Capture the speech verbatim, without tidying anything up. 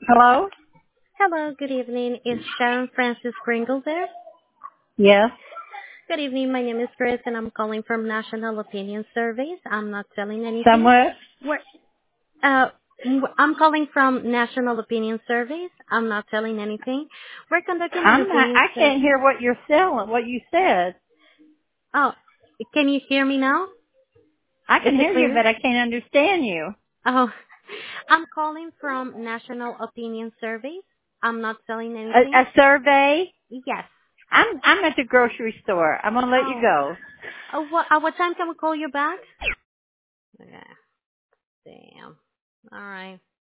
Hello? Hello, good evening. Is Sharon Francis Pringle there? Yes. Good evening. My name is Chris, and I'm calling from National Opinion Surveys. I'm not selling anything. Somewhere? We're, uh, w- I'm calling from National Opinion Surveys. I'm not selling anything. We're conducting an I'm not, opinion I survey. can't hear what you're selling, what you said. Oh, can you hear me now? I Is can it hear you, clear? but I can't understand you. Oh, I'm calling from National Opinion Surveys. I'm not selling A, anything. a survey? Yes. I'm, I'm at the grocery store. I'm gonna let you Oh, go. uh, what, uh, what time can we call you back? Yeah. Damn. All right.